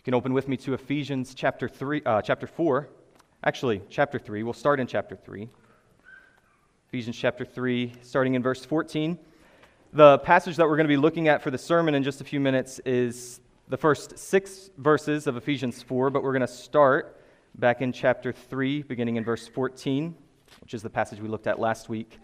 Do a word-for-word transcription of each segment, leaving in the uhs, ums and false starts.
can open with me to Ephesians chapter three, uh, chapter four. Actually, chapter three. We'll start in chapter three. Ephesians chapter three, starting in verse fourteen. The passage that we're going to be looking at for the sermon in just a few minutes is the first six verses of Ephesians four, but we're going to start back in chapter three, beginning in verse fourteen, which is the passage we looked at last week.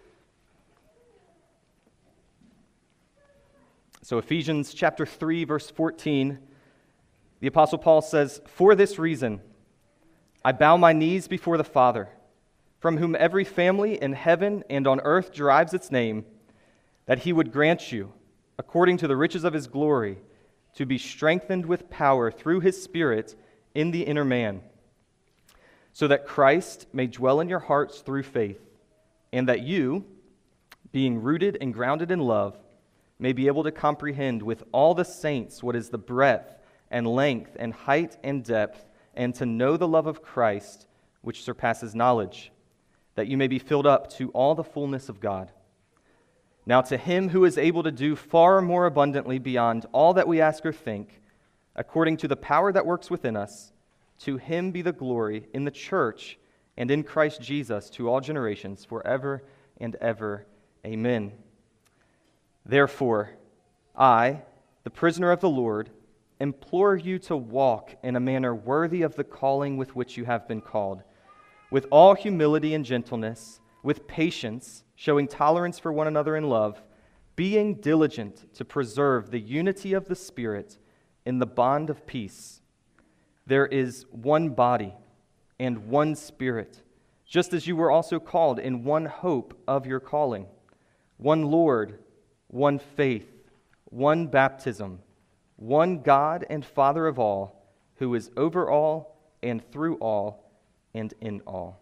So Ephesians chapter three, verse fourteen, the Apostle Paul says, "For this reason, I bow my knees before the Father, from whom every family in heaven and on earth derives its name, that he would grant you, according to the riches of his glory, to be strengthened with power through his Spirit in the inner man, so that Christ may dwell in your hearts through faith, and that you, being rooted and grounded in love, may be able to comprehend with all the saints what is the breadth and length and height and depth, and to know the love of Christ, which surpasses knowledge, that you may be filled up to all the fullness of God. Now to him who is able to do far more abundantly beyond all that we ask or think, according to the power that works within us, to him be the glory in the church and in Christ Jesus to all generations, forever and ever. Amen. Therefore, I, the prisoner of the Lord, implore you to walk in a manner worthy of the calling with which you have been called, with all humility and gentleness, with patience, showing tolerance for one another in love, being diligent to preserve the unity of the Spirit in the bond of peace. There is one body and one Spirit, just as you were also called in one hope of your calling, one Lord, one faith, one baptism, one God and Father of all, who is over all and through all and in all."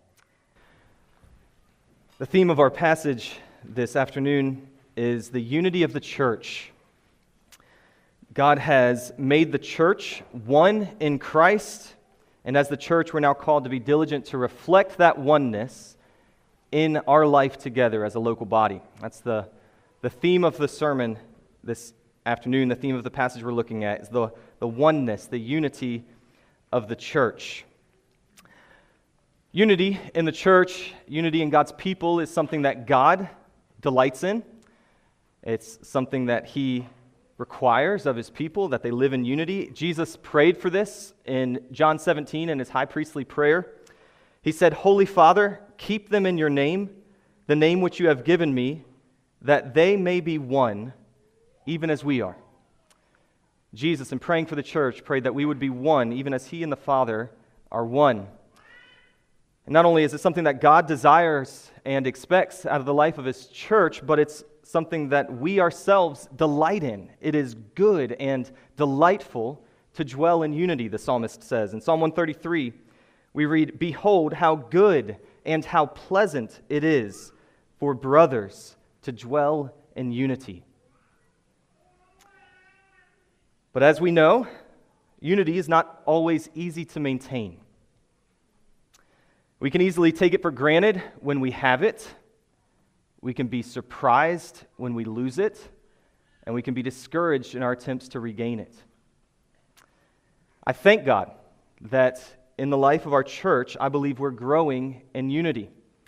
The theme of our passage this afternoon is the unity of the church. God has made the church one in Christ, and as the church, we're now called to be diligent to reflect that oneness in our life together as a local body. That's the, the theme of the sermon this afternoon. The theme of the passage we're looking at is the, the oneness, the unity of the church. Unity in the church, unity in God's people is something that God delights in. It's something that he requires of his people, that they live in unity. Jesus prayed for this in John seventeen in his high priestly prayer. He said, "Holy Father, keep them in your name, the name which you have given me, that they may be one, even as we are." Jesus, in praying for the church, prayed that we would be one, even as he and the Father are one. And not only is it something that God desires and expects out of the life of his church, but it's something that we ourselves delight in. It is good and delightful to dwell in unity, the psalmist says. In Psalm one thirty-three, we read, "Behold, how good and how pleasant it is for brothers to dwell in unity." But as we know, unity is not always easy to maintain. We can easily take it for granted when we have it. We can be surprised when we lose it, and we can be discouraged in our attempts to regain it. I thank God that in the life of our church, I believe we're growing in unity.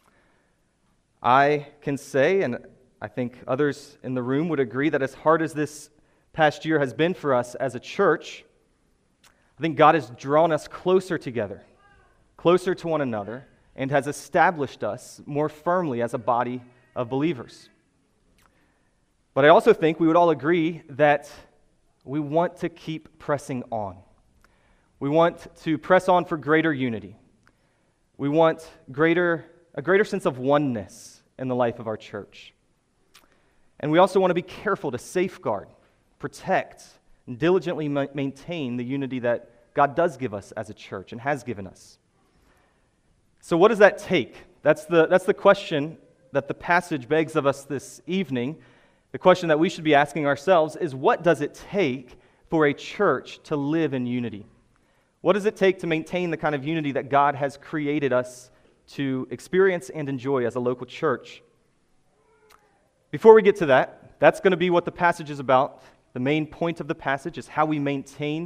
I can say, and I think others in the room would agree, that as hard as this past year has been for us as a church, I think God has drawn us closer together, closer to one another, and has established us more firmly as a body of believers. But I also think we would all agree that we want to keep pressing on. We want to press on for greater unity. We want greater a greater sense of oneness in the life of our church. And we also want to be careful to safeguard, protect, and diligently ma- maintain the unity that God does give us as a church and has given us. So what does that take? That's the, that's the question that the passage begs of us this evening. The question that we should be asking ourselves is, what does it take for a church to live in unity? What does it take to maintain the kind of unity that God has created us to experience and enjoy as a local church? Before we get to that, that's going to be what the passage is about. The main point of the passage is how we maintain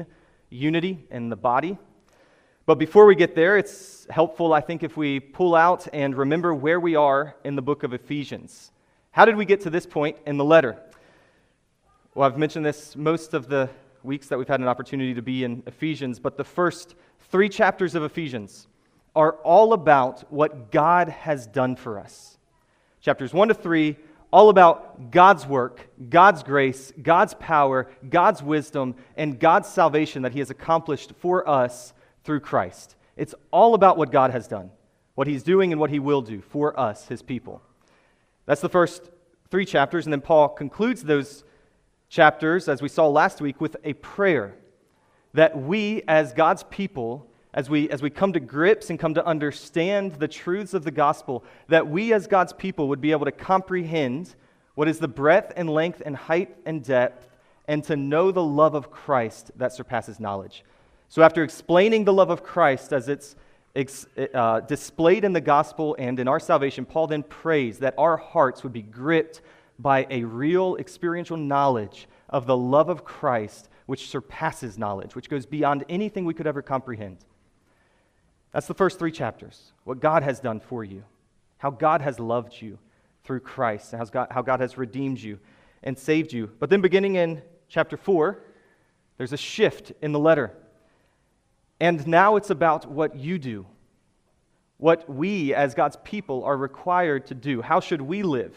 unity in the body. But before we get there, it's helpful, I think, if we pull out and remember where we are in the book of Ephesians. How did we get to this point in the letter? Well, I've mentioned this most of the weeks that we've had an opportunity to be in Ephesians, but the first three chapters of Ephesians are all about what God has done for us. Chapters one to three, all about God's work, God's grace, God's power, God's wisdom, and God's salvation that He has accomplished for us through Christ. It's all about what God has done, what He's doing and what He will do for us, His people. That's the first three chapters, and then Paul concludes those chapters, as we saw last week, with a prayer that we, as God's people, as we, as we come to grips and come to understand the truths of the gospel, that we as God's people would be able to comprehend what is the breadth and length and height and depth, and to know the love of Christ that surpasses knowledge. So after explaining the love of Christ as it's uh, displayed in the gospel and in our salvation, Paul then prays that our hearts would be gripped by a real experiential knowledge of the love of Christ, which surpasses knowledge, which goes beyond anything we could ever comprehend. That's the first three chapters, what God has done for you, how God has loved you through Christ, and how God, how God has redeemed you and saved you. But then beginning in chapter four, there's a shift in the letter. And now it's about what you do, what we as God's people are required to do. How should we live?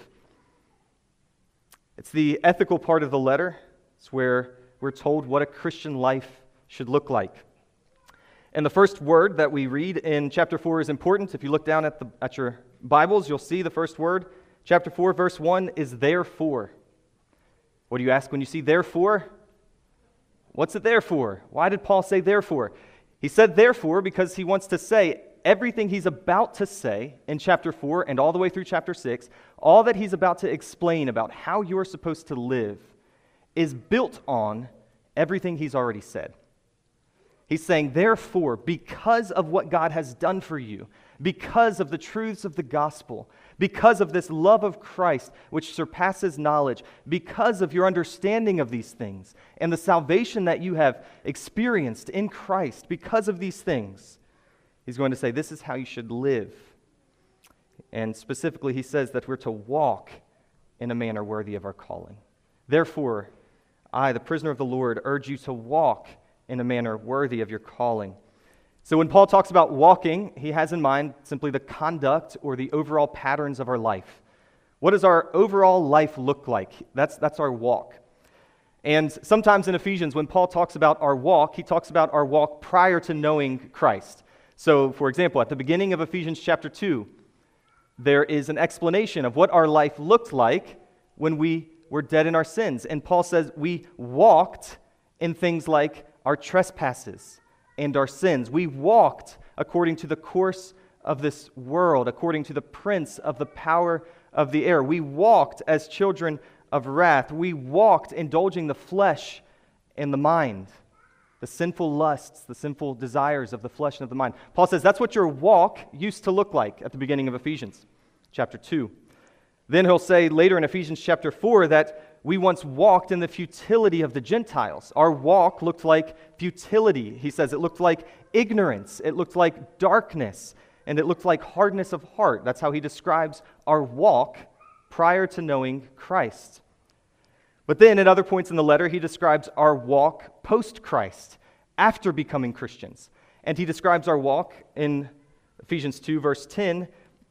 It's the ethical part of the letter. It's where we're told what a Christian life should look like. And the first word that we read in chapter four is important. If you look down at, the, at your Bibles, you'll see the first word. Chapter four, verse one is therefore. What do you ask when you see therefore? What's it there for? Why did Paul say therefore? He said therefore because he wants to say everything he's about to say in chapter four and all the way through chapter six, all that he's about to explain about how you're supposed to live is built on everything he's already said. He's saying, therefore, because of what God has done for you, because of the truths of the gospel, because of this love of Christ which surpasses knowledge, because of your understanding of these things and the salvation that you have experienced in Christ, because of these things, he's going to say this is how you should live. And specifically, he says that we're to walk in a manner worthy of our calling. Therefore, I, the prisoner of the Lord, urge you to walk in a manner worthy of your calling. So when Paul talks about walking, he has in mind simply the conduct or the overall patterns of our life. What does our overall life look like? That's, that's our walk. And sometimes in Ephesians, when Paul talks about our walk, he talks about our walk prior to knowing Christ. So, for example, at the beginning of Ephesians chapter two, there is an explanation of what our life looked like when we were dead in our sins. And Paul says we walked in things like our trespasses and our sins. We walked according to the course of this world, according to the prince of the power of the air. We walked as children of wrath. We walked indulging the flesh and the mind, the sinful lusts, the sinful desires of the flesh and of the mind. Paul says that's what your walk used to look like at the beginning of Ephesians chapter two. Then he'll say later in Ephesians chapter four that we once walked in the futility of the Gentiles. Our walk looked like futility. He says it looked like ignorance. It looked like darkness. And it looked like hardness of heart. That's how he describes our walk prior to knowing Christ. But then at other points in the letter, he describes our walk post-Christ, after becoming Christians. And he describes our walk in Ephesians two, verse ten,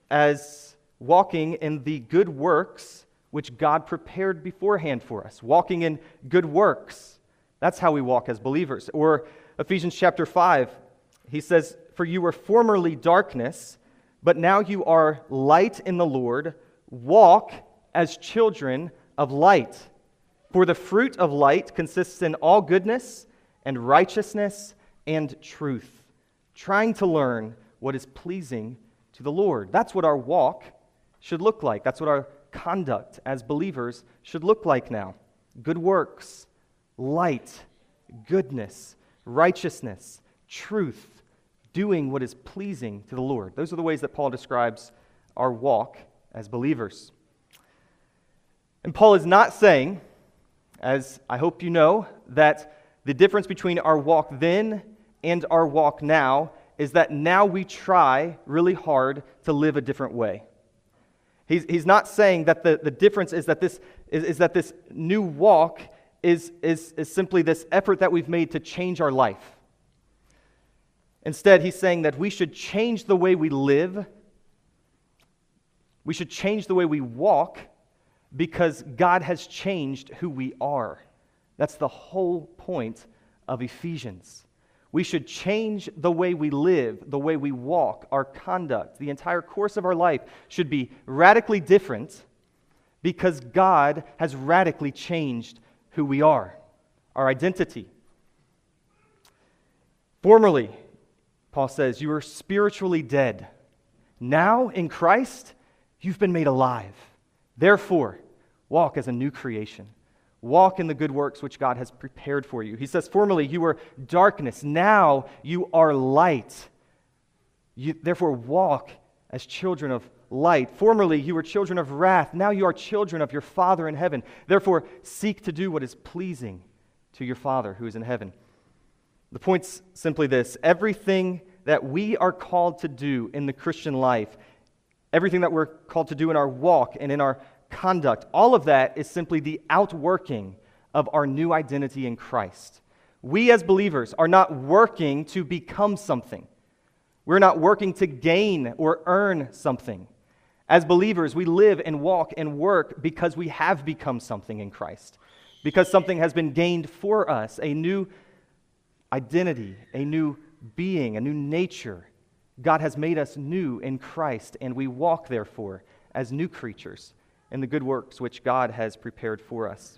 as walking in the good works which God prepared beforehand for us. Walking in good works. That's how we walk as believers. Or Ephesians chapter five, he says, for you were formerly darkness, but now you are light in the Lord. Walk as children of light. For the fruit of light consists in all goodness and righteousness and truth, trying to learn what is pleasing to the Lord. That's what our walk should look like. That's what our conduct as believers should look like now. Good works, light, goodness, righteousness, truth, doing what is pleasing to the Lord. Those are the ways that Paul describes our walk as believers. And Paul is not saying, as I hope you know, that The difference between our walk then and our walk now is that now we try really hard to live a different way. He's, he's not saying that the, the difference is that this is, is that this new walk is, is, is simply this effort that we've made to change our life. Instead, he's saying that we should change the way we live. We should change the way we walk because God has changed who we are. That's the whole point of Ephesians. We should change the way we live, the way we walk, our conduct. The entire course of our life should be radically different because God has radically changed who we are, our identity. Formerly, Paul says, you were spiritually dead. Now, in Christ, you've been made alive. Therefore, walk as a new creation. Walk in the good works which God has prepared for you. He says, formerly, you were darkness. Now, you are light. You, therefore, walk as children of light. Formerly, you were children of wrath. Now, you are children of your Father in heaven. Therefore, seek to do what is pleasing to your Father who is in heaven. The point's simply this: everything that we are called to do in the Christian life, everything that we're called to do in our walk and in our conduct, all of that is simply the outworking of our new identity in Christ. We as believers are not working to become something. We're not working to gain or earn something. As believers, we live and walk and work because we have become something in Christ, because something has been gained for us, a new identity, a new being, a new nature. God has made us new in Christ, and we walk, therefore, as new creatures in the good works which God has prepared for us.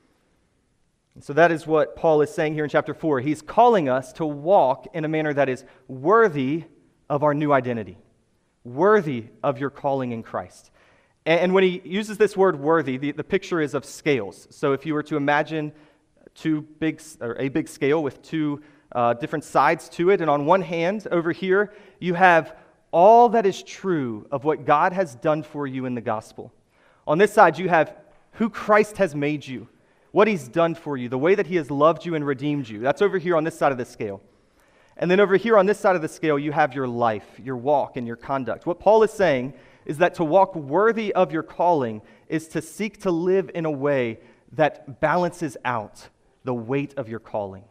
And so that is what Paul is saying here in chapter four. He's calling us to walk in a manner that is worthy of our new identity, worthy of your calling in Christ. And when he uses this word worthy, the, the picture is of scales. So if you were to imagine two big, or a big scale with two uh, different sides to it, and on one hand, over here, you have all that is true of what God has done for you in the gospel. On this side, you have who Christ has made you, what He's done for you, the way that He has loved you and redeemed you. That's over here on this side of the scale. And then over here on this side of the scale, you have your life, your walk, and your conduct. What Paul is saying is that to walk worthy of your calling is to seek to live in a way that balances out the weight of your calling.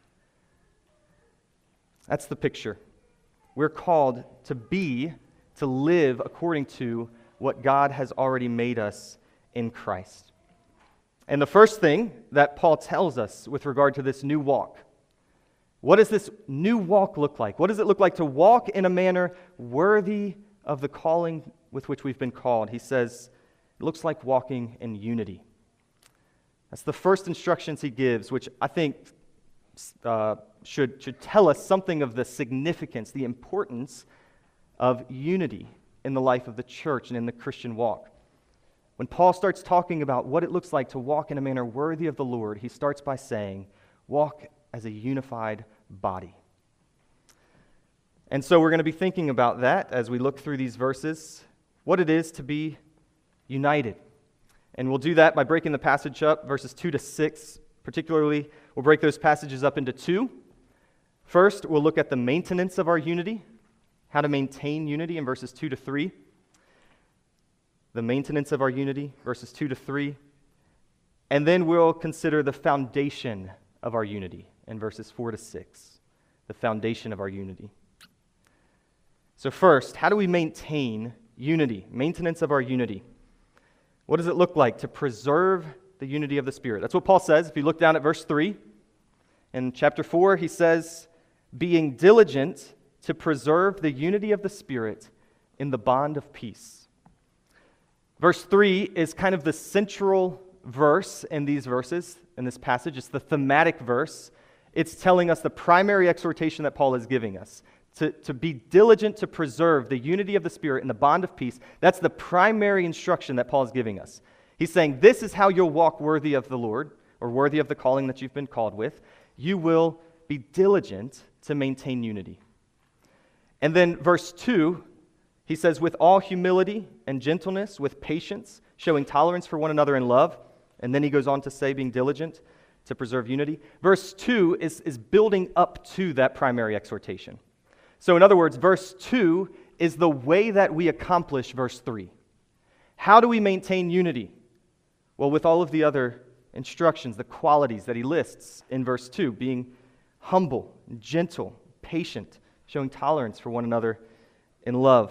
That's the picture. We're called to be, to live according to what God has already made us in Christ. And the first thing that Paul tells us with regard to this new walk, what does this new walk look like? What does it look like to walk in a manner worthy of the calling with which we've been called? He says, it looks like walking in unity. That's the first instructions he gives, which I think uh, should, should tell us something of the significance, the importance of unity in the life of the church and in the Christian walk. When Paul starts talking about what it looks like to walk in a manner worthy of the Lord, he starts by saying, walk as a unified body. And so we're going to be thinking about that as we look through these verses, what it is to be united. And we'll do that by breaking the passage up, verses two to six particularly. We'll break those passages up into two. First, we'll look at the maintenance of our unity, how to maintain unity in verses two to three. The maintenance of our unity, verses two to three. And then we'll consider the foundation of our unity in verses four to six. The foundation of our unity. So first, how do we maintain unity? Maintenance of our unity. What does it look like to preserve the unity of the Spirit? That's what Paul says. If you look down at verse three, in chapter four, he says, being diligent to preserve the unity of the Spirit in the bond of peace. Verse three is kind of the central verse in these verses, in this passage. It's the thematic verse. It's telling us the primary exhortation that Paul is giving us. To, to be diligent to preserve the unity of the Spirit in the bond of peace. That's the primary instruction that Paul is giving us. He's saying this is how you'll walk worthy of the Lord, or worthy of the calling that you've been called with. You will be diligent to maintain unity. And then verse two, he says, with all humility and gentleness, with patience, showing tolerance for one another in love. And then he goes on to say, being diligent to preserve unity. Verse two is, is building up to that primary exhortation. So in other words, verse two is the way that we accomplish verse three. How do we maintain unity? Well, with all of the other instructions, the qualities that he lists in verse two, being humble, gentle, patient, showing tolerance for one another in love.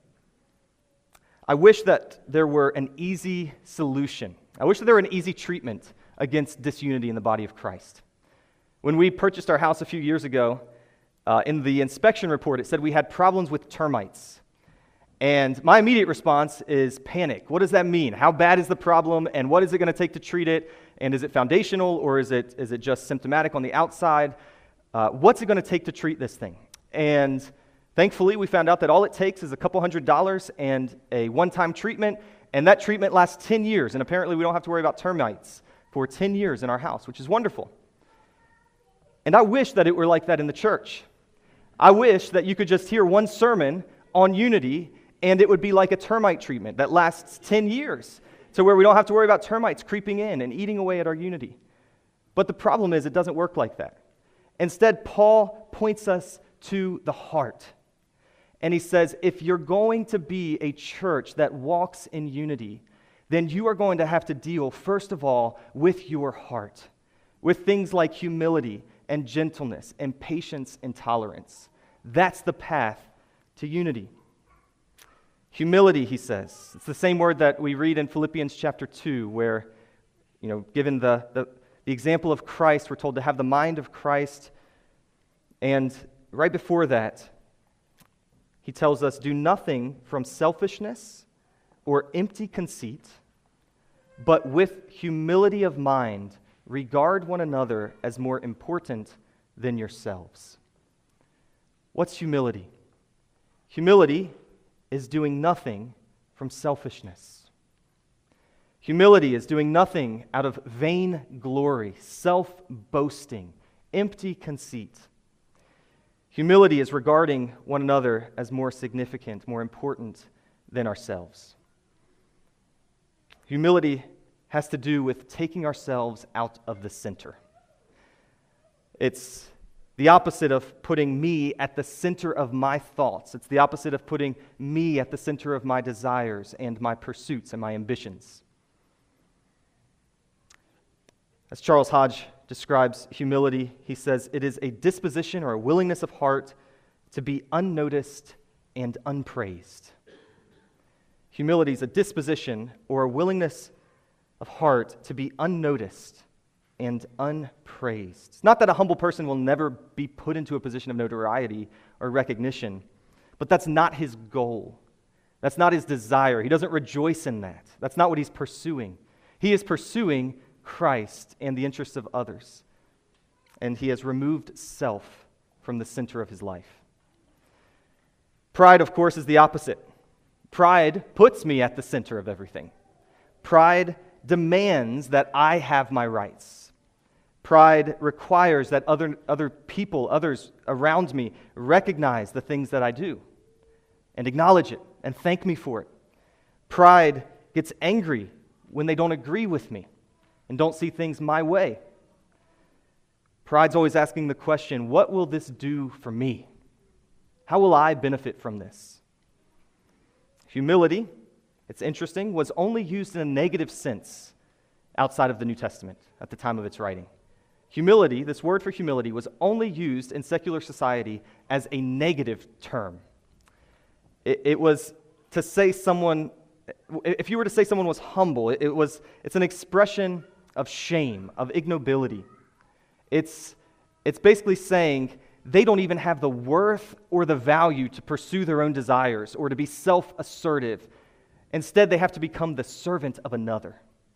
I wish that there were an easy solution. I wish that there were an easy treatment against disunity in the body of Christ. When we purchased our house a few years ago, uh, in the inspection report, it said we had problems with termites. And my immediate response is panic. What does that mean? How bad is the problem, and what is it going to take to treat it? And is it foundational, or is it is it just symptomatic on the outside? Uh, what's it going to take to treat this thing? And thankfully, we found out that all it takes is a couple hundred dollars and a one-time treatment, and that treatment lasts ten years, and apparently we don't have to worry about termites for ten years in our house, which is wonderful. And I wish that it were like that in the church. I wish that you could just hear one sermon on unity, and it would be like a termite treatment that lasts ten years, to where we don't have to worry about termites creeping in and eating away at our unity. But the problem is, it doesn't work like that. Instead, Paul points us to the heart. And he says, if you're going to be a church that walks in unity, then you are going to have to deal, first of all, with your heart, with things like humility and gentleness and patience and tolerance. That's the path to unity. Humility, he says. It's the same word that we read in Philippians chapter two, where, you know, given the, the, the example of Christ, we're told to have the mind of Christ. And right before that, he tells us, do nothing from selfishness or empty conceit, but with humility of mind, regard one another as more important than yourselves. What's humility? Humility is doing nothing from selfishness. Humility is doing nothing out of vain glory, self-boasting, empty conceit. Humility is regarding one another as more significant, more important than ourselves. Humility has to do with taking ourselves out of the center. It's the opposite of putting me at the center of my thoughts. It's the opposite of putting me at the center of my desires and my pursuits and my ambitions. As Charles Hodge describes humility, he says, it is a disposition or a willingness of heart to be unnoticed and unpraised. Humility is a disposition or a willingness of heart to be unnoticed and unpraised. It's not that a humble person will never be put into a position of notoriety or recognition, but that's not his goal. That's not his desire. He doesn't rejoice in that. That's not what he's pursuing. He is pursuing Christ and the interests of others, and he has removed self from the center of his life. Pride, of course, is the opposite. Pride puts me at the center of everything. Pride demands that I have my rights. Pride requires that other, other people, others around me, recognize the things that I do and acknowledge it and thank me for it. Pride gets angry when they don't agree with me and don't see things my way. Pride's always asking the question, what will this do for me? How will I benefit from this? Humility, it's interesting, was only used in a negative sense outside of the New Testament at the time of its writing. Humility, this word for humility, was only used in secular society as a negative term. It, it was to say someone, if you were to say someone was humble, it, it was, it's an expression of shame, of ignobility. It's, it's basically saying they don't even have the worth or the value to pursue their own desires or to be self-assertive. Instead, they have to become the servant of another.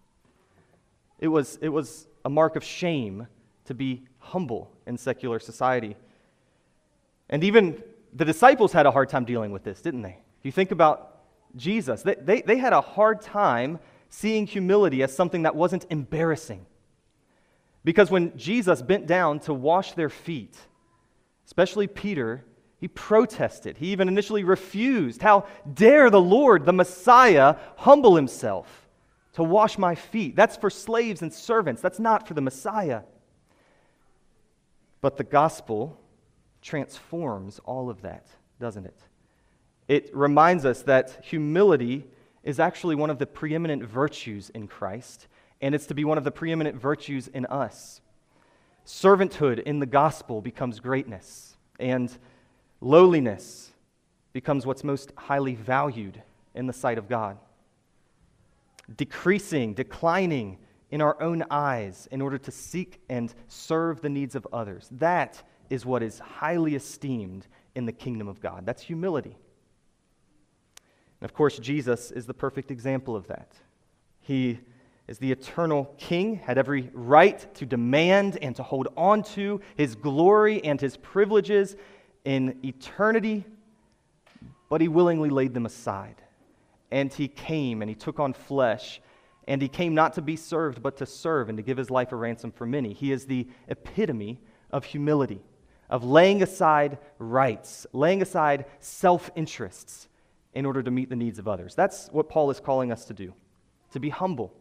It was, it was a mark of shame to be humble in secular society. And even the disciples had a hard time dealing with this, didn't they? If you think about Jesus, they, they, they had a hard time seeing humility as something that wasn't embarrassing. Because when Jesus bent down to wash their feet, especially Peter, he protested. He even initially refused. How dare the Lord, the Messiah, humble himself to wash my feet. That's for slaves and servants. That's not for the Messiah. But the gospel transforms all of that, doesn't it? It reminds us that humility is actually one of the preeminent virtues in Christ, and it's to be one of the preeminent virtues in us. Servanthood in the gospel becomes greatness, and lowliness becomes what's most highly valued in the sight of God. Decreasing, declining in our own eyes in order to seek and serve the needs of others. That is what is highly esteemed in the kingdom of God. That's humility. And of course, Jesus is the perfect example of that. He is the eternal King, had every right to demand and to hold on to his glory and his privileges in eternity, but he willingly laid them aside. And he came and he took on flesh, and he came not to be served, but to serve and to give his life a ransom for many. He is the epitome of humility, of laying aside rights, laying aside self-interests in order to meet the needs of others. That's what Paul is calling us to do, to be humble.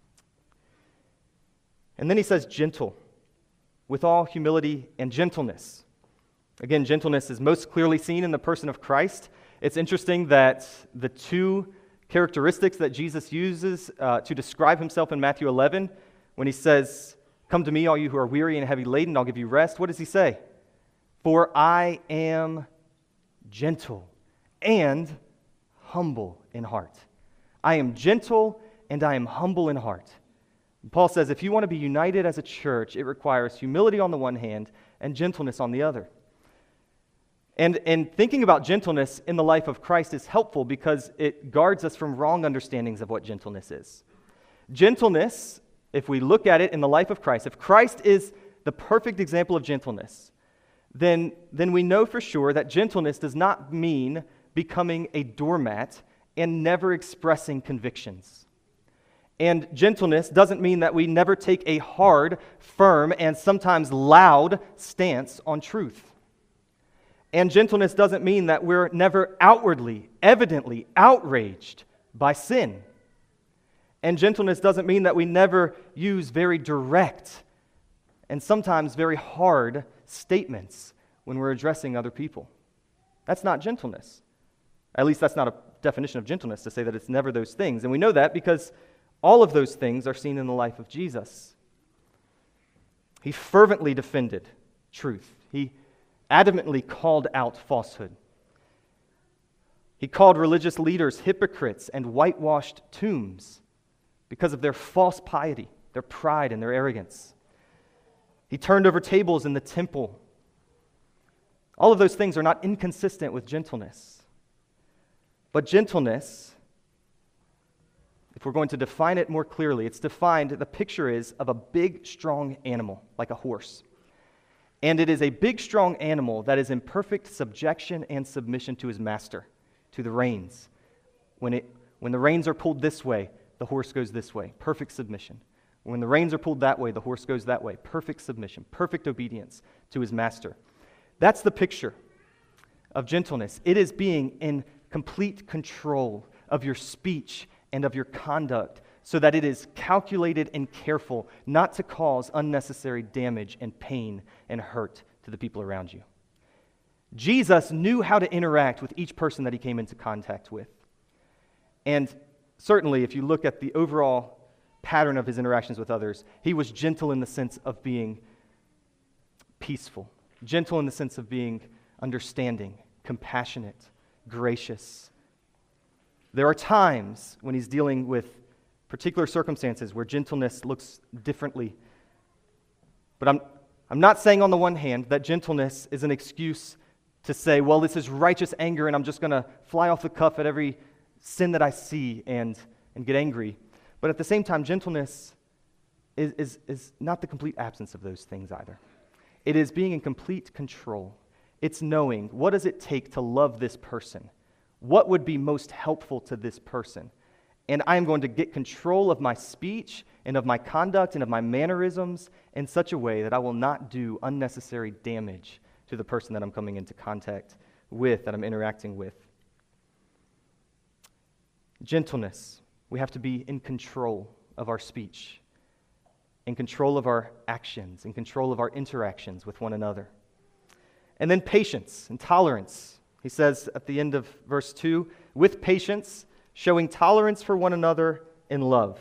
And then he says gentle, with all humility and gentleness. Again, gentleness is most clearly seen in the person of Christ. It's interesting that the two characteristics that Jesus uses uh, to describe himself in Matthew eleven, when he says, "Come to me, all you who are weary and heavy laden, I'll give you rest," what does he say? "For I am gentle and humble in heart." I am gentle and I am humble in heart. And Paul says if you want to be united as a church, it requires humility on the one hand and gentleness on the other. And, and thinking about gentleness in the life of Christ is helpful because it guards us from wrong understandings of what gentleness is. Gentleness, if we look at it in the life of Christ, if Christ is the perfect example of gentleness, then, then we know for sure that gentleness does not mean becoming a doormat and never expressing convictions. And gentleness doesn't mean that we never take a hard, firm, and sometimes loud stance on truth. And gentleness doesn't mean that we're never outwardly, evidently outraged by sin. And gentleness doesn't mean that we never use very direct and sometimes very hard statements when we're addressing other people. That's not gentleness. At least that's not a definition of gentleness, to say that it's never those things. And we know that because all of those things are seen in the life of Jesus. He fervently defended truth. He adamantly called out falsehood. He called religious leaders hypocrites and whitewashed tombs because of their false piety, their pride, and their arrogance. He turned over tables in the temple. All of those things are not inconsistent with gentleness. But gentleness, if we're going to define it more clearly, it's defined, the picture is of a big, strong animal, like a horse. And it is a big, strong animal that is in perfect subjection and submission to his master, to the reins. When it, when the reins are pulled this way, the horse goes this way, perfect submission. When the reins are pulled that way, the horse goes that way, perfect submission, perfect obedience to his master. That's the picture of gentleness. It is being in complete control of your speech and of your conduct, so that it is calculated and careful not to cause unnecessary damage and pain and hurt to the people around you. Jesus knew how to interact with each person that he came into contact with. And certainly, if you look at the overall pattern of his interactions with others, he was gentle in the sense of being peaceful, gentle in the sense of being understanding, compassionate, gracious. There are times when he's dealing with particular circumstances where gentleness looks differently. But I'm, I'm not saying on the one hand that gentleness is an excuse to say, well, this is righteous anger and I'm just going to fly off the cuff at every sin that I see and, and get angry. But at the same time, gentleness is, is, is not the complete absence of those things either. It is being in complete control. It's knowing, what does it take to love this person? What would be most helpful to this person? And I am going to get control of my speech and of my conduct and of my mannerisms in such a way that I will not do unnecessary damage to the person that I'm coming into contact with, that I'm interacting with. Gentleness, we have to be in control of our speech, in control of our actions, in control of our interactions with one another. And then patience and tolerance. He says at the end of verse two, with patience, showing tolerance for one another in love.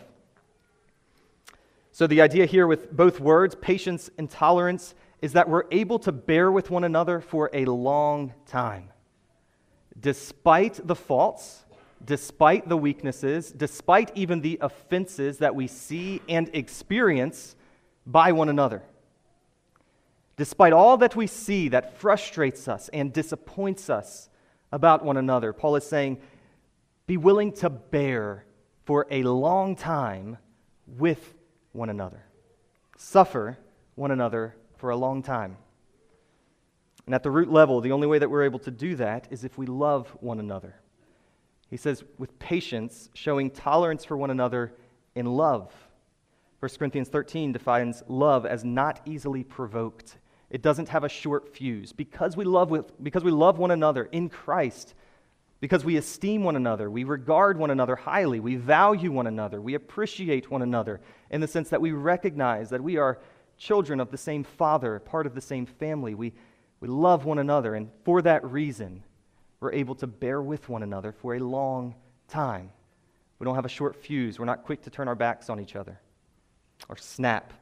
So the idea here with both words, patience and tolerance, is that we're able to bear with one another for a long time. Despite the faults, despite the weaknesses, despite even the offenses that we see and experience by one another. Despite all that we see that frustrates us and disappoints us about one another, Paul is saying, be willing to bear for a long time with one another. Suffer one another for a long time. And at the root level, the only way that we're able to do that is if we love one another. He says, with patience, showing tolerance for one another in love. First Corinthians thirteen defines love as not easily provoked. It doesn't have a short fuse. Because we love with, because we love one another in Christ, because we esteem one another, we regard one another highly, we value one another, we appreciate one another in the sense that we recognize that we are children of the same Father, part of the same family. We, we love one another, and for that reason, we're able to bear with one another for a long time. We don't have a short fuse. We're not quick to turn our backs on each other or snap.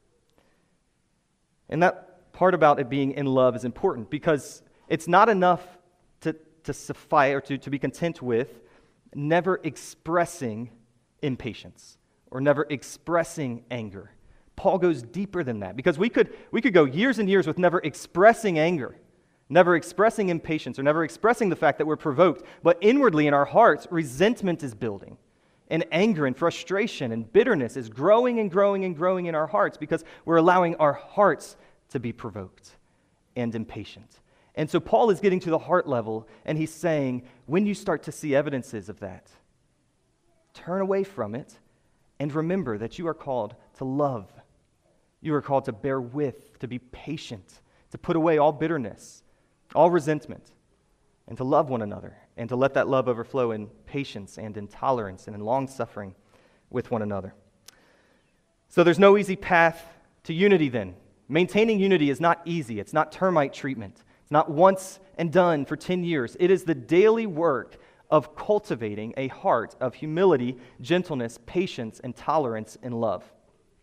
And that part about it being in love is important because it's not enough to, to suffice or to, to be content with never expressing impatience or never expressing anger. Paul goes deeper than that because we could, we could go years and years with never expressing anger, never expressing impatience, or never expressing the fact that we're provoked. But inwardly in our hearts, resentment is building. And anger and frustration and bitterness is growing and growing and growing in our hearts because we're allowing our hearts to be provoked and impatient. And so Paul is getting to the heart level, and he's saying, when you start to see evidences of that, turn away from it and remember that you are called to love. You are called to bear with, to be patient, to put away all bitterness, all resentment, and to love one another, and to let that love overflow in patience and in tolerance and in long-suffering with one another. So there's no easy path to unity then. Maintaining unity is not easy. It's not termite treatment. It's not once and done for ten years. It is the daily work of cultivating a heart of humility, gentleness, patience, and tolerance and love.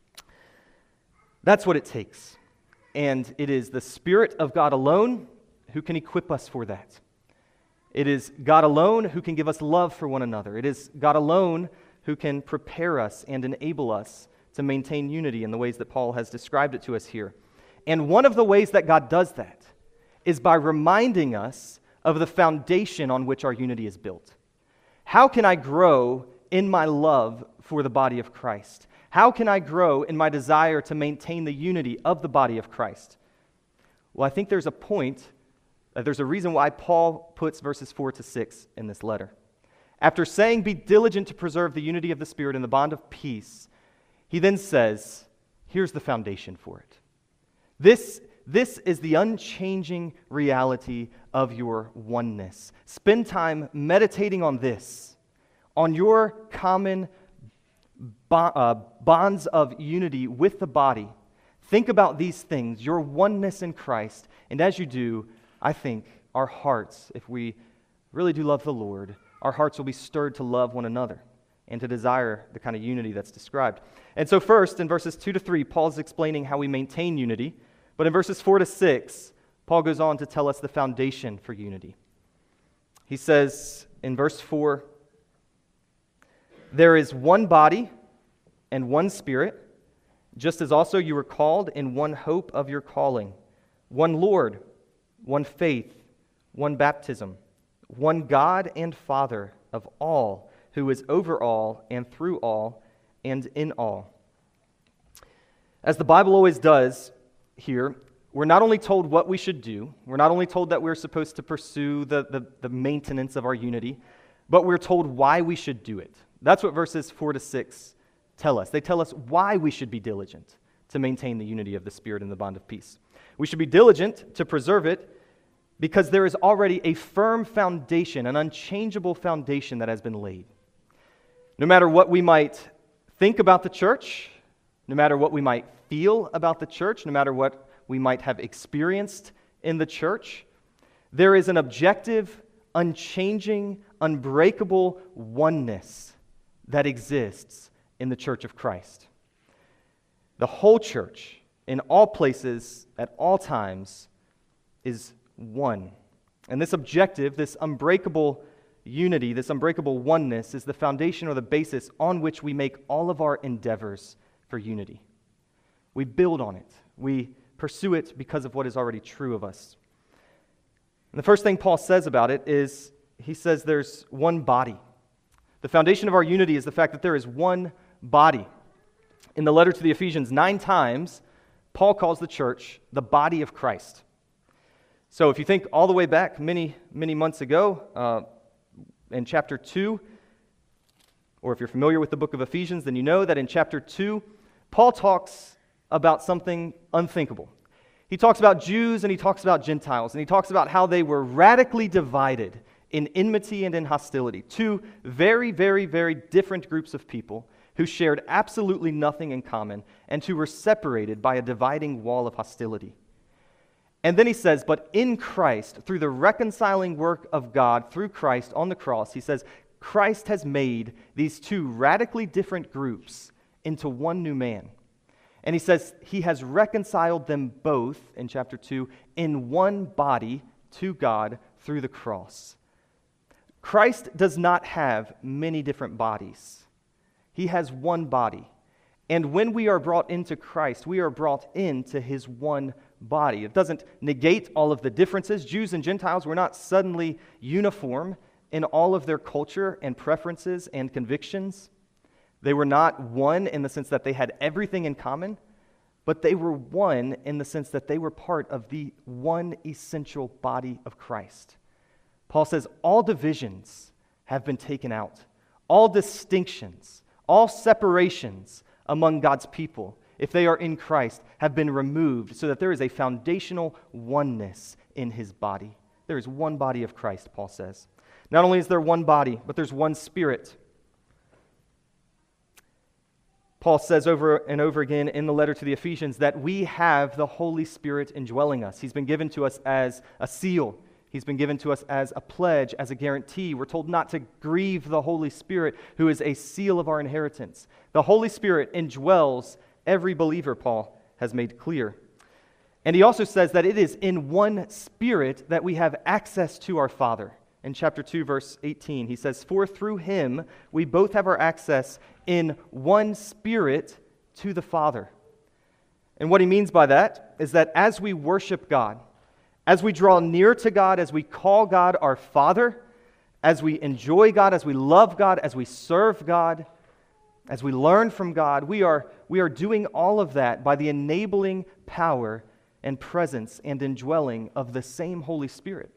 That's what it takes. And it is the Spirit of God alone who can equip us for that. It is God alone who can give us love for one another. It is God alone who can prepare us and enable us to maintain unity in the ways that Paul has described it to us here. And one of the ways that God does that is by reminding us of the foundation on which our unity is built. How can I grow in my love for the body of Christ? How can I grow in my desire to maintain the unity of the body of Christ? Well, I think there's a point, uh, there's a reason why Paul puts verses four to six in this letter. After saying, be diligent to preserve the unity of the Spirit in the bond of peace, he then says, here's the foundation for it. This, this is the unchanging reality of your oneness. Spend time meditating on this, on your common bonds of unity with the body. Think about these things, your oneness in Christ. And as you do, I think our hearts, if we really do love the Lord, our hearts will be stirred to love one another and to desire the kind of unity that's described. And so first, in verses two to three, Paul is explaining how we maintain unity. But in verses four to six, Paul goes on to tell us the foundation for unity. He says in verse four, there is one body and one Spirit, just as also you were called in one hope of your calling, one Lord, one faith, one baptism, one God and Father of all, who is over all and through all and in all. As the Bible always does here, we're not only told what we should do, we're not only told that we're supposed to pursue the, the, the maintenance of our unity, but we're told why we should do it. That's what verses four to six tell us. They tell us why we should be diligent to maintain the unity of the Spirit in the bond of peace. We should be diligent to preserve it because there is already a firm foundation, an unchangeable foundation that has been laid. No matter what we might think about the church, no matter what we might feel about the church, no matter what we might have experienced in the church, there is an objective, unchanging, unbreakable oneness that exists in the church of Christ. The whole church, in all places, at all times, is one. And this objective, this unbreakable unity, this unbreakable oneness, is the foundation or the basis on which we make all of our endeavors for unity. We build on it. We pursue it because of what is already true of us. And the first thing Paul says about it is, he says there's one body. The foundation of our unity is the fact that there is one body. In the letter to the Ephesians, nine times, Paul calls the church the body of Christ. So if you think all the way back many, many months ago, uh, in chapter two, or if you're familiar with the book of Ephesians, then you know that in chapter two, Paul talks about something unthinkable. He talks about Jews and he talks about Gentiles, and he talks about how they were radically divided in enmity and in hostility. Two very, very, very different groups of people who shared absolutely nothing in common and who were separated by a dividing wall of hostility. And then he says, but in Christ, through the reconciling work of God, through Christ on the cross, he says, Christ has made these two radically different groups into one new man. And he says he has reconciled them both, in chapter two, in one body to God through the cross. Christ does not have many different bodies. He has one body. And when we are brought into Christ, we are brought into his one body. It doesn't negate all of the differences. Jews and Gentiles were not suddenly uniform in all of their culture and preferences and convictions. They were not one in the sense that they had everything in common, but they were one in the sense that they were part of the one essential body of Christ. Paul says all divisions have been taken out. All distinctions, all separations among God's people, if they are in Christ, have been removed so that there is a foundational oneness in his body. There is one body of Christ, Paul says. Not only is there one body, but there's one Spirit. Paul says over and over again in the letter to the Ephesians that we have the Holy Spirit indwelling us. He's been given to us as a seal. He's been given to us as a pledge, as a guarantee. We're told not to grieve the Holy Spirit, who is a seal of our inheritance. The Holy Spirit indwells every believer, Paul has made clear. And he also says that it is in one Spirit that we have access to our Father. In chapter two, verse eighteen, he says, for through him we both have our access in one Spirit to the Father. And what he means by that is that as we worship God, as we draw near to God, as we call God our Father, as we enjoy God, as we love God, as we serve God, as we learn from God, we are, we are doing all of that by the enabling power and presence and indwelling of the same Holy Spirit.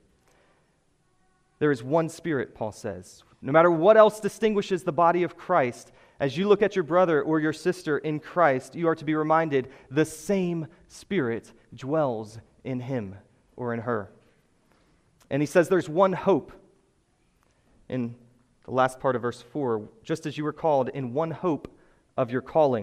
There is one Spirit, Paul says. No matter what else distinguishes the body of Christ, as you look at your brother or your sister in Christ, you are to be reminded the same Spirit dwells in him or in her. And he says there's one hope in the last part of verse four, just as you were called in one hope of your calling.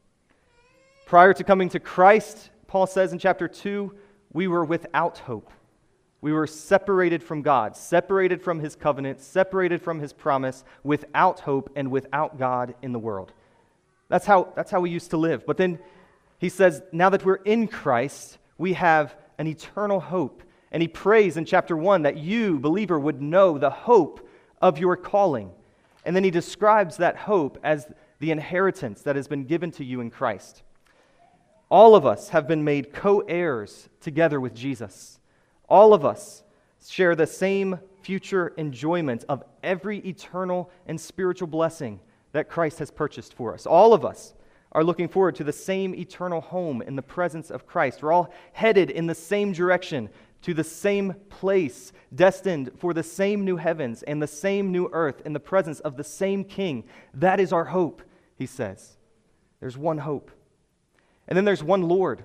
Prior to coming to Christ, Paul says in chapter two, we were without hope. We were separated from God, separated from his covenant, separated from his promise, without hope and without God in the world. That's how, that's how we used to live. But then he says, now that we're in Christ, we have an eternal hope. And he prays in chapter one that you, believer, would know the hope of your calling. And then he describes that hope as the inheritance that has been given to you in Christ. All of us have been made co-heirs together with Jesus. All of us share the same future enjoyment of every eternal and spiritual blessing that Christ has purchased for us. All of us are looking forward to the same eternal home in the presence of Christ. We're all headed in the same direction to the same place, destined for the same new heavens and the same new earth in the presence of the same King. That is our hope, he says. There's one hope. And then there's one Lord.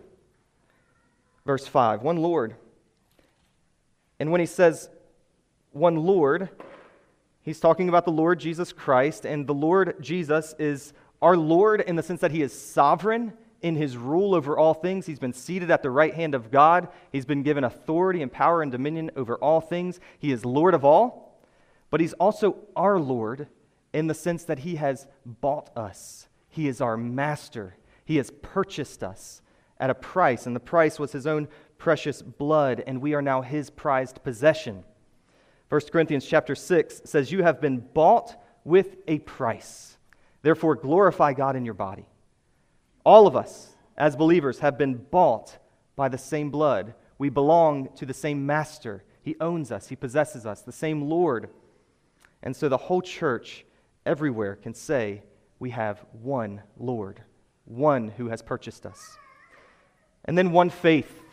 Verse five, one Lord. And when he says one Lord, He's talking about the Lord Jesus Christ, and the Lord Jesus is our Lord in the sense that he is sovereign in his rule over all things. He's been seated at the right hand of God. He's been given authority and power and dominion over all things. He is Lord of all, but he's also our Lord in the sense that he has bought us. He is our master. He has purchased us at a price, and the price was his own precious blood, and we are now his prized possession. First Corinthians chapter six says, "You have been bought with a price. Therefore glorify God in your body." All of us, as believers, have been bought by the same blood. We belong to the same master. He owns us. He possesses us, the same Lord. And so the whole church everywhere can say, we have one Lord, one who has purchased us. And then one faith.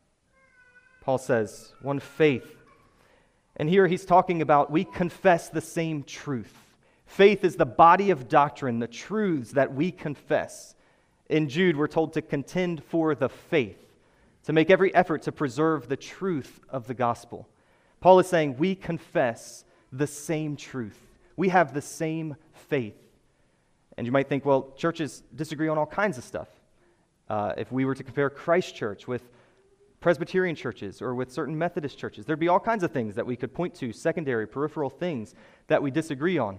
Paul says, one faith. And here he's talking about we confess the same truth. Faith is the body of doctrine, the truths that we confess. In Jude, we're told to contend for the faith, to make every effort to preserve the truth of the gospel. Paul is saying we confess the same truth. We have the same faith. And you might think, well, churches disagree on all kinds of stuff. Uh, if we were to compare Christ Church with Presbyterian churches or with certain Methodist churches, there'd be all kinds of things that we could point to, secondary, peripheral things that we disagree on.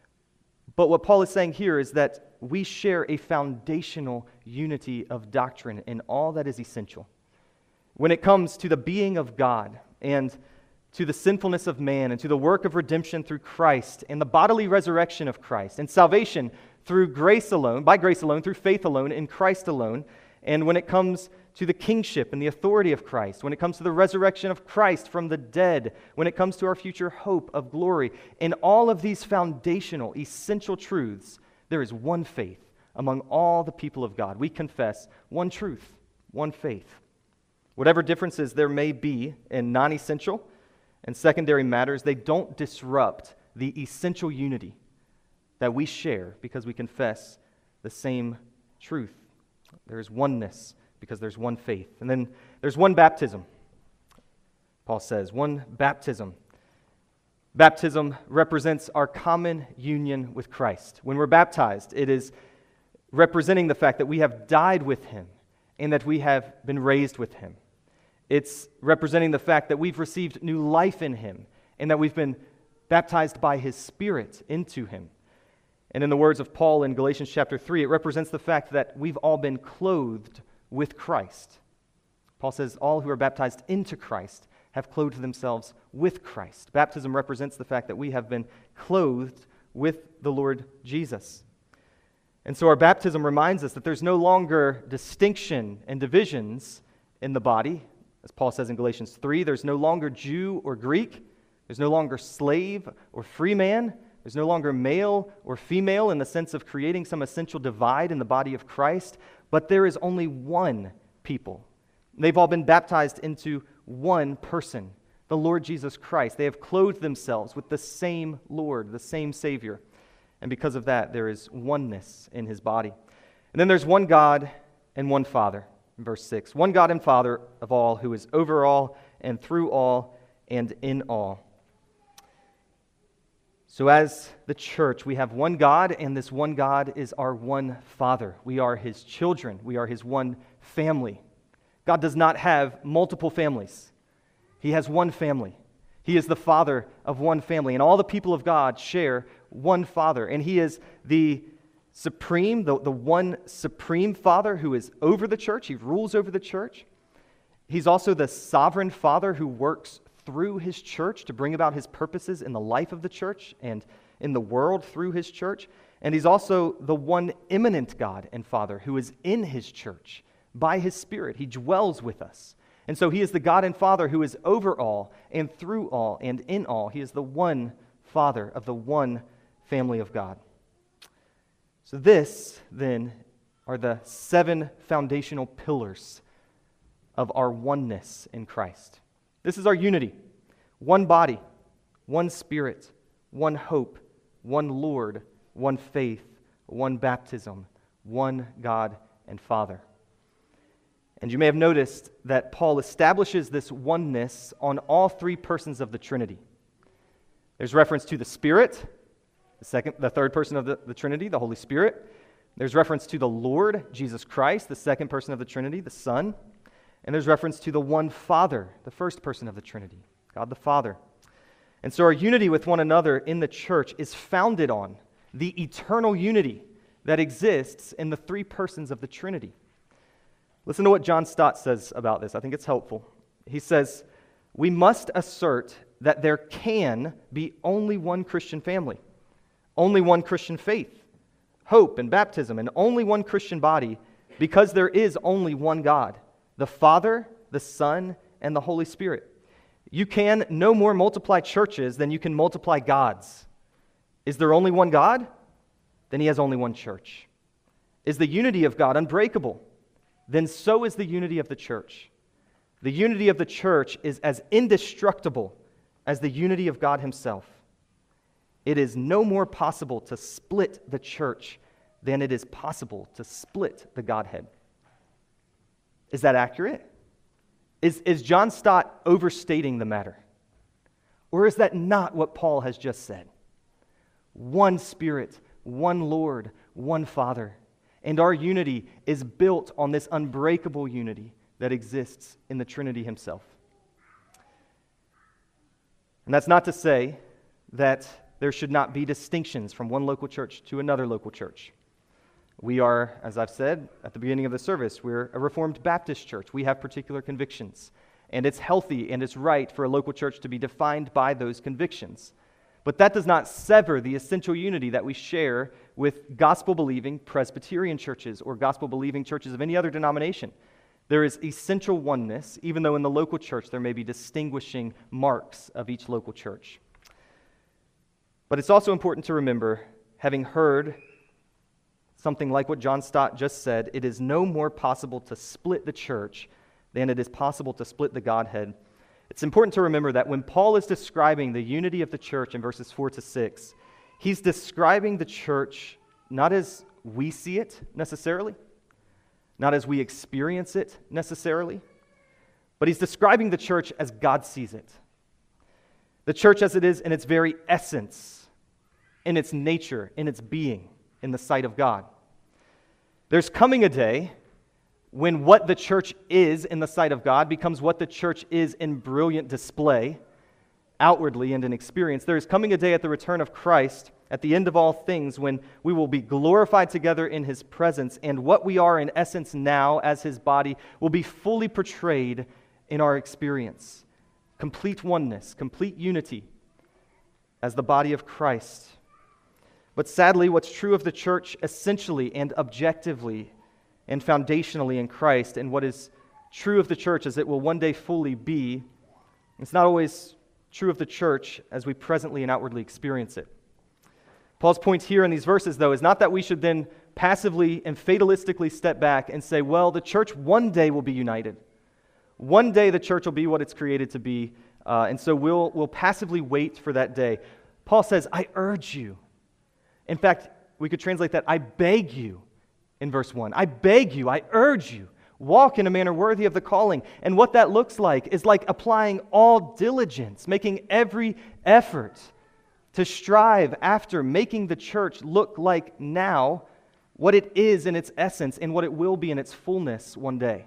But what Paul is saying here is that we share a foundational unity of doctrine in all that is essential. When it comes to the being of God and to the sinfulness of man and to the work of redemption through Christ and the bodily resurrection of Christ and salvation through grace alone, by grace alone, through faith alone, in Christ alone, and when it comes to the kingship and the authority of Christ, when it comes to the resurrection of Christ from the dead, when it comes to our future hope of glory, in all of these foundational, essential truths, there is one faith among all the people of God. We confess one truth, one faith. Whatever differences there may be in non-essential and secondary matters, they don't disrupt the essential unity that we share because we confess the same truth. There is oneness because there's one faith. And then there's one baptism. Paul says, one baptism. Baptism represents our common union with Christ. When we're baptized, it is representing the fact that we have died with him and that we have been raised with him. It's representing the fact that we've received new life in him and that we've been baptized by his Spirit into him. And in the words of Paul in Galatians chapter three, it represents the fact that we've all been clothed with Christ. Paul says all who are baptized into Christ have clothed themselves with Christ. Baptism represents the fact that we have been clothed with the Lord Jesus. And so our baptism reminds us that there's no longer distinction and divisions in the body. As Paul says in Galatians three, there's no longer Jew or Greek. There's no longer slave or free man. There's no longer male or female in the sense of creating some essential divide in the body of Christ, but there is only one people. They've all been baptized into one person, the Lord Jesus Christ. They have clothed themselves with the same Lord, the same Savior. And because of that, there is oneness in his body. And then there's one God and one Father, in verse six. One God and Father of all, who is over all and through all and in all. So as the church, we have one God, and this one God is our one Father. We are his children. We are his one family. God does not have multiple families. He has one family. He is the Father of one family, and all the people of God share one Father. And he is the supreme, the, the one supreme Father who is over the church. He rules over the church. He's also the sovereign Father who works through his church to bring about his purposes in the life of the church and in the world through his church. And he's also the one immanent God and Father who is in his church by his Spirit. He dwells with us. And so he is the God and Father who is over all and through all and in all. He is the one Father of the one family of God. So this, then, are the seven foundational pillars of our oneness in Christ. This is our unity. One body, one Spirit, one hope, one Lord, one faith, one baptism, one God and Father. And you may have noticed that Paul establishes this oneness on all three persons of the Trinity. There's reference to the Spirit, the second, the third person of the, the Trinity, the Holy Spirit. There's reference to the Lord, Jesus Christ, the second person of the Trinity, the Son. And there's reference to the one Father, the first person of the Trinity, God the Father. And so our unity with one another in the church is founded on the eternal unity that exists in the three persons of the Trinity. Listen to what John Stott says about this. I think it's helpful. He says, "We must assert that there can be only one Christian family, only one Christian faith, hope and baptism, and only one Christian body, because there is only one God, the Father, the Son, and the Holy Spirit. You can no more multiply churches than you can multiply gods. Is there only one God? Then he has only one church. Is the unity of God unbreakable? Then so is the unity of the church. The unity of the church is as indestructible as the unity of God himself. It is no more possible to split the church than it is possible to split the Godhead." Is that accurate? Is, is John Stott overstating the matter? Or is that not what Paul has just said? One Spirit, one Lord, one Father. And our unity is built on this unbreakable unity that exists in the Trinity himself. And that's not to say that there should not be distinctions from one local church to another local church. We are, as I've said at the beginning of the service, we're a Reformed Baptist church. We have particular convictions. And it's healthy and it's right for a local church to be defined by those convictions. But that does not sever the essential unity that we share with gospel-believing Presbyterian churches or gospel-believing churches of any other denomination. There is essential oneness, even though in the local church there may be distinguishing marks of each local church. But it's also important to remember, having heard something like what John Stott just said, it is no more possible to split the church than it is possible to split the Godhead. It's important to remember that when Paul is describing the unity of the church in verses four to six, he's describing the church not as we see it necessarily, not as we experience it necessarily, but he's describing the church as God sees it. The church as it is in its very essence, in its nature, in its being, in the sight of God. There's coming a day when what the church is in the sight of God becomes what the church is in brilliant display, outwardly and in experience. There is coming a day at the return of Christ, at the end of all things, when we will be glorified together in his presence, and what we are in essence now as his body will be fully portrayed in our experience. Complete oneness, complete unity as the body of Christ. But sadly, what's true of the church essentially and objectively and foundationally in Christ, and what is true of the church as it will one day fully be, it's not always true of the church as we presently and outwardly experience it. Paul's point here in these verses, though, is not that we should then passively and fatalistically step back and say, well, the church one day will be united. One day the church will be what it's created to be, uh, and so we'll, we'll passively wait for that day. Paul says, I urge you. In fact, we could translate that, I beg you, in verse one. I beg you, I urge you, walk in a manner worthy of the calling. And what that looks like is like applying all diligence, making every effort to strive after making the church look like now what it is in its essence and what it will be in its fullness one day.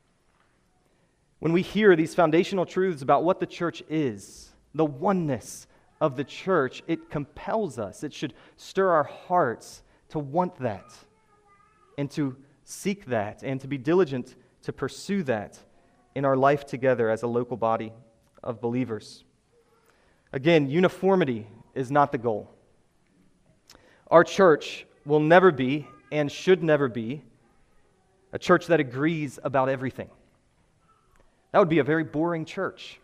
When we hear these foundational truths about what the church is, the oneness of the church, it compels us. It should stir our hearts to want that and to seek that and to be diligent to pursue that in our life together as a local body of believers. Again, uniformity is not the goal. Our church will never be and should never be a church that agrees about everything. That would be a very boring church.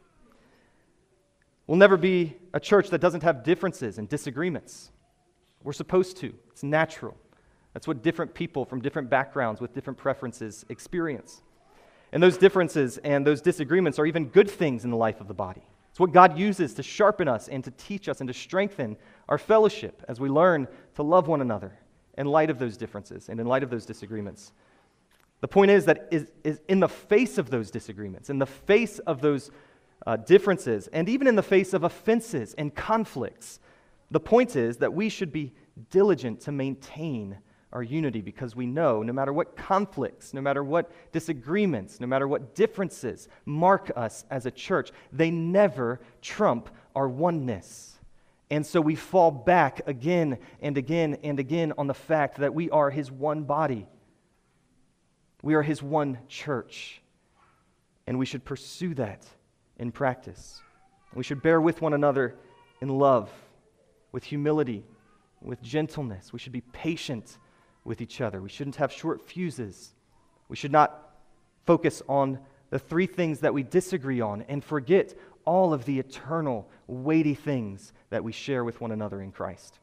We'll never be a church that doesn't have differences and disagreements. We're supposed to. It's natural. That's what different people from different backgrounds with different preferences experience. And those differences and those disagreements are even good things in the life of the body. It's what God uses to sharpen us and to teach us and to strengthen our fellowship as we learn to love one another in light of those differences and in light of those disagreements. The point is that is, is in the face of those disagreements, in the face of those uh, differences, and even in the face of offenses and conflicts. The point is that we should be diligent to maintain our unity, because we know no matter what conflicts, no matter what disagreements, no matter what differences mark us as a church, they never trump our oneness. And so we fall back again and again and again on the fact that we are His one body. We are His one church. And we should pursue that in practice. We should bear with one another in love, with humility, with gentleness. We should be patient with each other. We shouldn't have short fuses. We should not focus on the three things that we disagree on and forget all of the eternal, weighty things that we share with one another in Christ.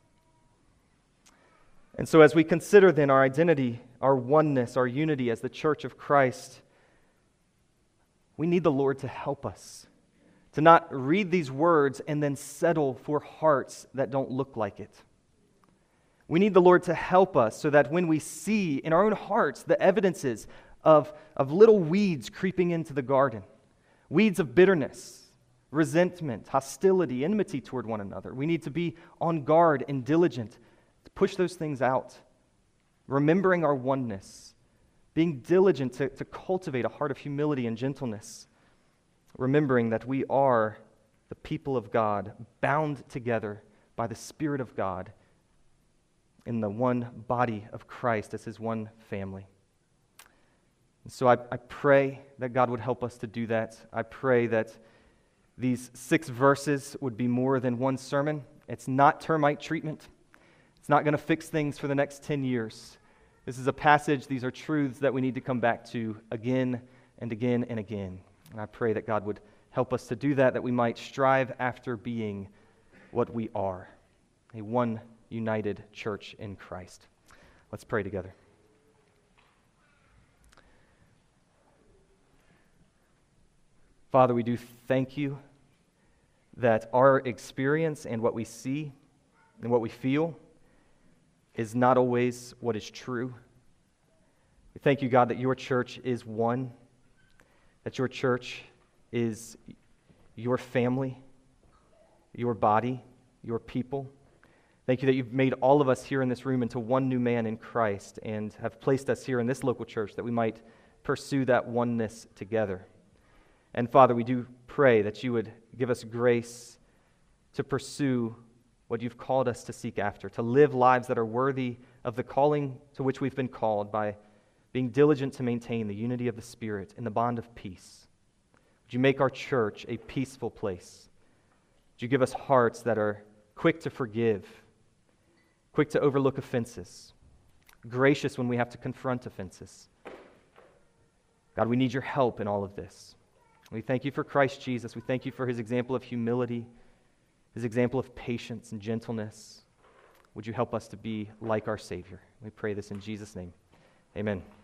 And so as we consider then our identity, our oneness, our unity as the church of Christ, we need the Lord to help us to not read these words and then settle for hearts that don't look like it. We need the Lord to help us so that when we see in our own hearts the evidences of, of little weeds creeping into the garden, weeds of bitterness, resentment, hostility, enmity toward one another, we need to be on guard and diligent to push those things out, remembering our oneness, being diligent to, to cultivate a heart of humility and gentleness, remembering that we are the people of God, bound together by the Spirit of God in the one body of Christ as His one family. And so I, I pray that God would help us to do that. I pray that these six verses would be more than one sermon. It's not termite treatment. It's not going to fix things for the next ten years. This is a passage, these are truths that we need to come back to again and again and again. And I pray that God would help us to do that, that we might strive after being what we are, a one united church in Christ. Let's pray together. Father, we do thank You that our experience and what we see and what we feel is not always what is true. We thank You, God, that Your church is one, that Your church is Your family, Your body, Your people. Thank You that You've made all of us here in this room into one new man in Christ and have placed us here in this local church that we might pursue that oneness together. And Father, we do pray that You would give us grace to pursue what You've called us to seek after, to live lives that are worthy of the calling to which we've been called by being diligent to maintain the unity of the Spirit in the bond of peace. Would You make our church a peaceful place? Would You give us hearts that are quick to forgive, quick to overlook offenses, gracious when we have to confront offenses? God, we need Your help in all of this. We thank You for Christ Jesus. We thank You for His example of humility, His example of patience and gentleness. Would You help us to be like our Savior? We pray this in Jesus' name. Amen.